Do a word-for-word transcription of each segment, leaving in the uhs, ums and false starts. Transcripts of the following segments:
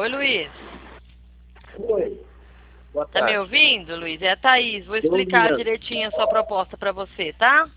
Oi, Luiz. Oi. Boa Tá tarde. me ouvindo, Luiz? É a Thaís. Vou explicar direitinho a sua proposta para você, tá?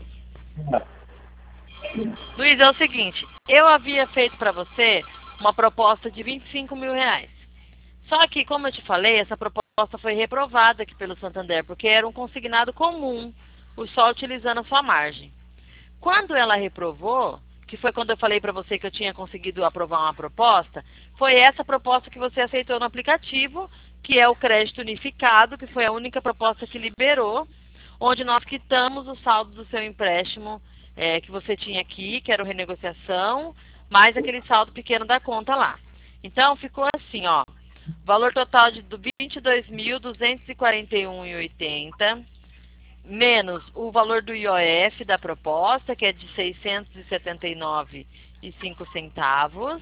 Luiz, é o seguinte. Eu havia feito para você uma proposta de vinte e cinco mil reais. Só que, como eu te falei, essa proposta foi reprovada aqui pelo Santander, porque era um consignado comum, só utilizando a sua margem. Quando ela reprovou, que foi quando eu falei para você que eu tinha conseguido aprovar uma proposta, foi essa proposta que você aceitou no aplicativo, que é o crédito unificado, que foi a única proposta que liberou, onde nós quitamos o saldo do seu empréstimo é, que você tinha aqui, que era o renegociação, mais aquele saldo pequeno da conta lá. Então, ficou assim, ó, valor total de vinte e dois mil duzentos e quarenta e um reais e oitenta centavos, menos o valor do I O F da proposta, que é de seiscentos e setenta e nove reais e cinco centavos.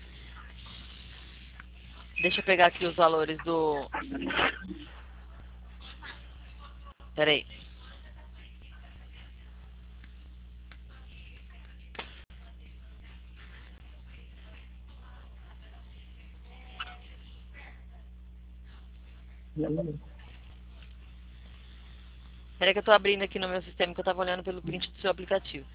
Deixa eu pegar aqui os valores do... Peraí. Peraí que eu tô abrindo aqui no meu sistema, que eu tava olhando pelo print do seu aplicativo.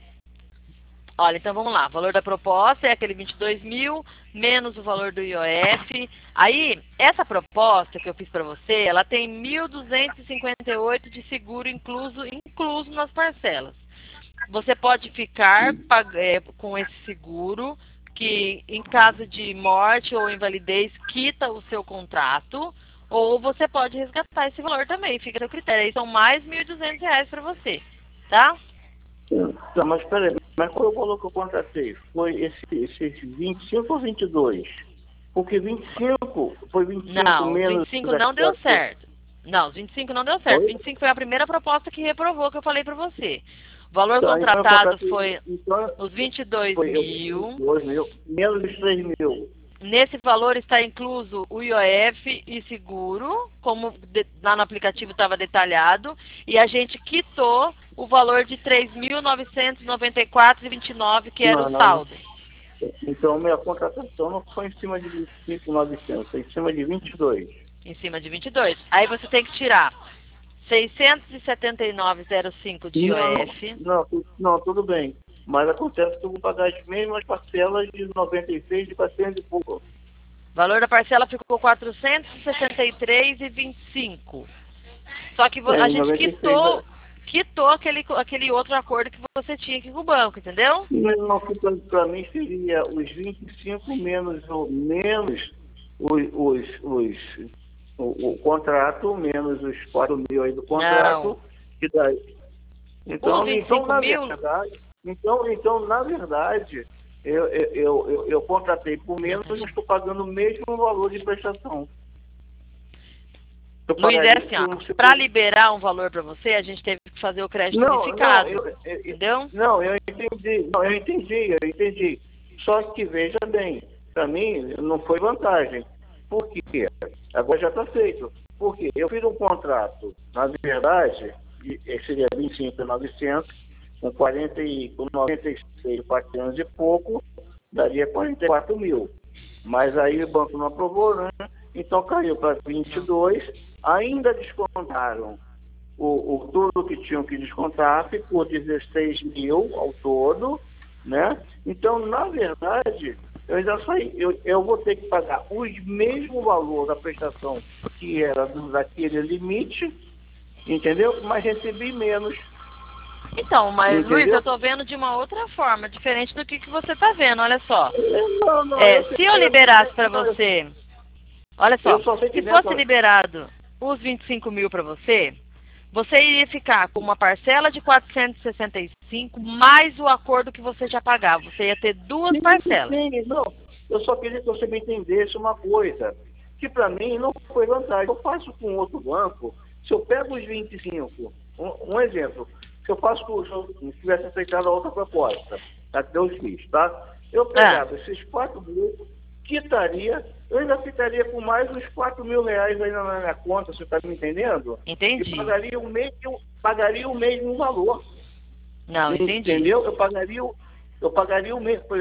Olha, então vamos lá. O valor da proposta é aquele vinte e dois mil, menos o valor do I O F. Aí, essa proposta que eu fiz para você, ela tem mil duzentos e cinquenta e oito de seguro incluso, incluso nas parcelas. Você pode ficar é, com esse seguro, que em caso de morte ou invalidez, quita o seu contrato, ou você pode resgatar esse valor também, fica a seu critério. Aí são mais mil e duzentos reais para você, tá? Tá, mas peraí, mas qual é o valor que eu contratei? Foi esse, esse vinte e cinco ou vinte e dois? Porque vinte e cinco foi vinte e cinco não, menos... vinte e cinco não deu certo. Não, os vinte e cinco não deu certo. Oi? vinte e cinco foi a primeira proposta que reprovou, que eu falei para você. O valor tá, contratado então foi então, os vinte e dois mil. mil. Menos os três mil. Nesse valor está incluso o I O F e seguro, como de, lá no aplicativo estava detalhado, e a gente quitou o valor de três mil novecentos e noventa e quatro reais e vinte e nove centavos, que era não, o saldo. Não. Então, minha contratação não foi em cima de vinte e cinco mil e novecentos, foi em cima de vinte e dois. Em cima de vinte e dois. Aí você tem que tirar seiscentos e setenta e nove reais e cinco centavos de I O F. Não, não, não, tudo bem. Mas acontece que eu vou pagar as mesmas parcelas de noventa e seis de quatrocentos e pouco. O valor da parcela ficou quatrocentos e sessenta e três reais e vinte e cinco centavos. Só que é, a gente noventa e seis, quitou, né? quitou aquele, aquele outro acordo que você tinha aqui com o banco, entendeu? Não, para mim seria os vinte e cinco menos, menos os, os, os, o, o contrato, menos os quatro mil aí do contrato. Não. Que daí. Então, os vinte e cinco então, na mil... verdade, então, então, na verdade, eu, eu, eu, eu, eu contratei por menos e estou pagando o mesmo valor de prestação. Eu Luiz, é assim, ó, para liberar um valor para você, a gente teve que fazer o crédito não, unificado, não, eu, eu, entendeu? Não, eu entendi, não, eu entendi, eu entendi. Só que, veja bem, para mim não foi vantagem. Por quê? Agora já está feito. Por quê? Eu fiz um contrato, na verdade, seria vinte e cinco mil e novecentos, com, quarenta e, com noventa e seis, quatrocentos e pouco, daria quarenta e quatro mil. Mas aí o banco não aprovou, né? Então caiu para vinte e dois, ainda descontaram o, o tudo que tinham que descontar, ficou dezesseis mil ao todo, né? Então, na verdade, eu já saí, eu, eu vou ter que pagar o mesmo valor da prestação que era do, daquele limite, entendeu? Mas recebi menos. Então, mas Entendeu? Luiz, eu tô vendo de uma outra forma, diferente do que, que você tá vendo, olha só. Não, não, é, eu se eu liberasse para não, você, olha só, só se fosse liberado os vinte e cinco mil para você, você iria ficar com uma parcela de quatrocentos e sessenta e cinco mais o acordo que você já pagava. Você ia ter duas sim, parcelas. Sim, não. Eu só queria que você me entendesse uma coisa, que para mim não foi vantagem. Eu faço com outro banco, se eu pego os vinte e cinco, um, um exemplo, se eu faço com, se eu tivesse aceitado a outra proposta, tá, que eu fiz, tá? Eu pegava ah. esses quatro mil, quitaria, eu ainda ficaria com mais uns quatro mil reais ainda na minha conta, você está me entendendo? Entendi. E pagaria o mesmo, pagaria o mesmo valor. Não, entendi. Entendeu? Eu pagaria, eu pagaria o mesmo.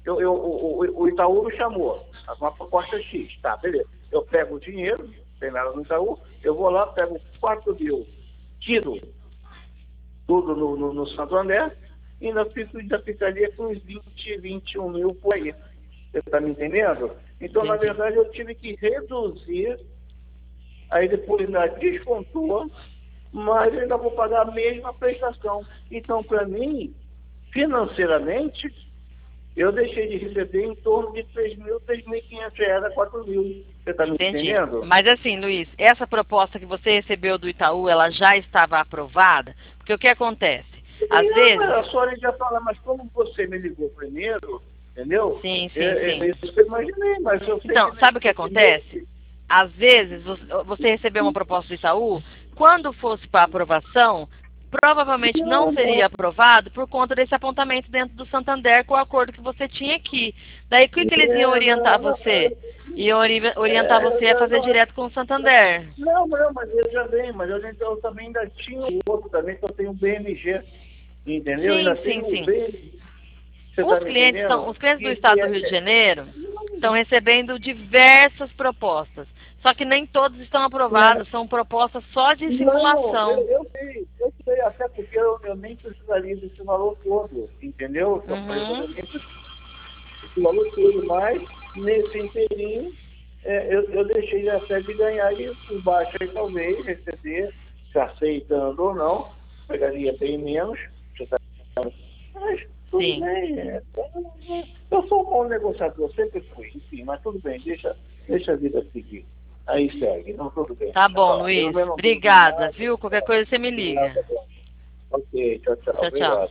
eu, eu, o, o Itaú me chamou, uma proposta X, tá, beleza. Eu pego o dinheiro, não tem nada no Itaú, eu vou lá, pego quatro mil, tiro tudo no, no, no Santo André, e ainda, fico, ainda ficaria com uns vinte, vinte e um mil por aí. Você está me entendendo? Então, Entendi. Na verdade, eu tive que reduzir, aí depois ainda descontou, mas eu ainda vou pagar a mesma prestação. Então, para mim, financeiramente, eu deixei de receber em torno de três mil, três mil e quinhentos reais a quatro mil. Você está me Entendi. entendendo? Mas assim, Luiz, essa proposta que você recebeu do Itaú, ela já estava aprovada? Porque o que acontece? Às não, vezes... A senhora já fala, mas como você me ligou primeiro, entendeu? Sim, sim, é, sim. É isso que eu imaginei, mas eu sei Então, que sabe o que acontece? Às vezes, você recebeu uma proposta do Itaú, quando fosse para aprovação, provavelmente não seria aprovado por conta desse apontamento dentro do Santander com o acordo que você tinha aqui. Daí, o que, que eles iam orientar você? Iam orientar você a fazer direto com o Santander. Não, não, mas eu já venho, mas eu, eu também ainda tinha um outro também, que eu tenho o B M G, entendeu? Sim, ainda sim, sim. B... Os, tá clientes são, os clientes do e, estado e, do Rio de Janeiro estão recebendo diversas propostas. Só que nem todos estão aprovados, são propostas só de simulação. Não, eu, eu sei, eu sei, até porque eu, eu nem precisaria desse valor todo, entendeu? Eu Uhum. nem esse valor todo, mas nesse inteirinho é, eu, eu deixei até de ganhar e por baixo aí talvez receber, se aceitando ou não, pegaria bem menos, mas tudo Sim. bem. É, eu sou um bom negociador, sempre fui, enfim, mas tudo bem, deixa, deixa a vida seguir. Aí segue, não, tudo bem. Tá bom, Luiz. Obrigada, viu? Qualquer coisa você me liga. Ok, tchau, tchau. Tchau, tchau. Obrigado.